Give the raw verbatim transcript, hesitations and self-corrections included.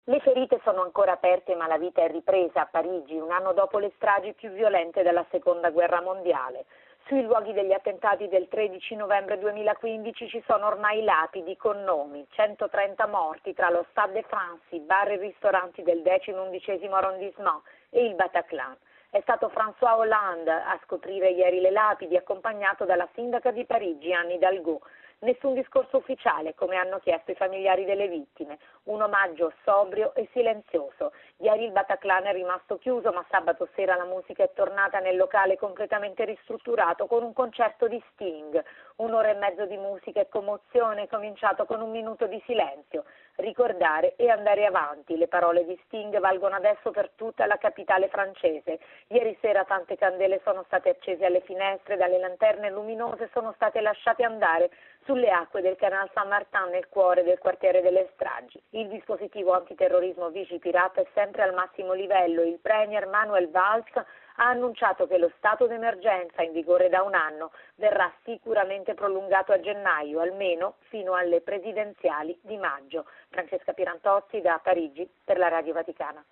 Le ferite sono ancora aperte ma la vita è ripresa a Parigi, un anno dopo le stragi più violente della Seconda Guerra Mondiale. Sui luoghi degli attentati del tredici novembre duemilaquindici ci sono ormai lapidi con nomi, centotrenta morti tra lo Stade de France, i bar e ristoranti del decimo undicesimo arrondissement e il Bataclan. È stato François Hollande a scoprire ieri le lapidi, accompagnato dalla sindaca di Parigi, Anne Hidalgo. Nessun discorso ufficiale, come hanno chiesto i familiari delle vittime. Un omaggio sobrio e silenzioso. Ieri il Bataclan è rimasto chiuso, ma sabato sera la musica è tornata nel locale completamente ristrutturato con un concerto di Sting. Un'ora e mezzo di musica e commozione, cominciato con un minuto di silenzio. Ricordare e andare avanti. Le parole di Sting valgono adesso per tutta la capitale francese. Ieri sera tante candele sono state accese alle finestre, dalle lanterne luminose sono state lasciate andare sulle acque del Canal Saint-Martin nel cuore del quartiere delle stragi. Il dispositivo antiterrorismo Vigipirata è sempre al massimo livello. Il premier Manuel Valls ha annunciato che lo stato d'emergenza, in vigore da un anno, verrà sicuramente prolungato a gennaio, almeno fino alle presidenziali di maggio. Francesca Pirantozzi da Parigi per la Radio Vaticana.